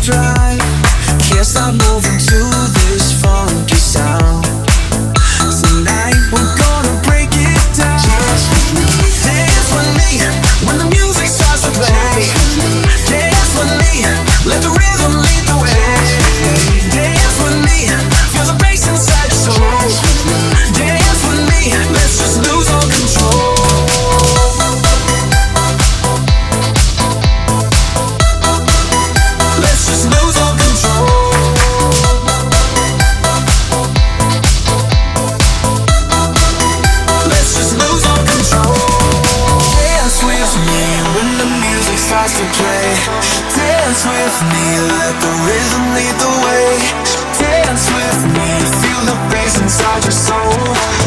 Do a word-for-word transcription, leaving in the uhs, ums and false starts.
drive. Can't stop moving to this funky sound. Tonight we're gonna break it down. Dance with me when the music starts to play. Dance with me, let the rhythm lead the way. Dance with me, feel the bass inside your soul. Dance with me, let's just lose all control. Let's just lose all control. Let's just lose all control. Dance with me when the music starts to play. Dance with me, let the rhythm lead the way. Dance with me, feel the bass inside your soul.